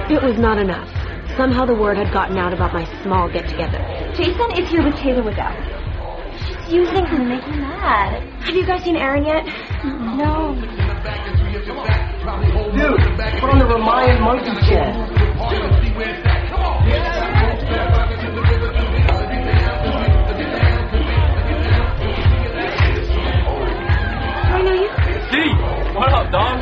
It was not enough. Somehow the word had gotten out about my small get-together. Jason is here with Taylor Waddell. She's using him to make me mad. Have you guys seen Aaron yet? No. Dude, put on the Ramayan monkey chat. Do I know you? Gee, what up, dog?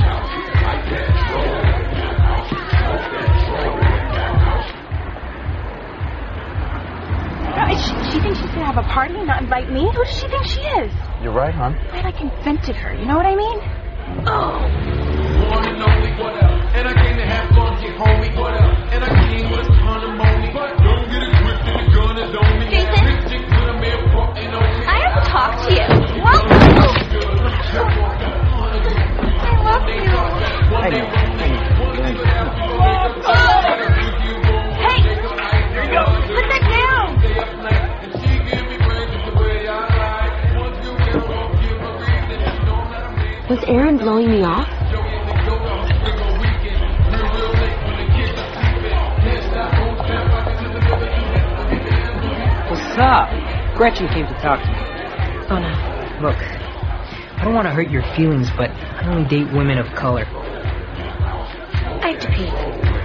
She thinks she's gonna have a party and not invite me? Who does she think she is? You're right, hon. I like invented her, you know what I mean? Oh. And I came to have fun, get homie. And I came with a ton of money. Don't get it twisted, the gun is on me. Jason, I have to talk to you. What? I love you. Hey, here you go. Put that down. Was Aaron blowing me off? What's up? Gretchen came to talk to me. Oh, no. Look, I don't want to hurt your feelings, but I only date women of color. I have to pee.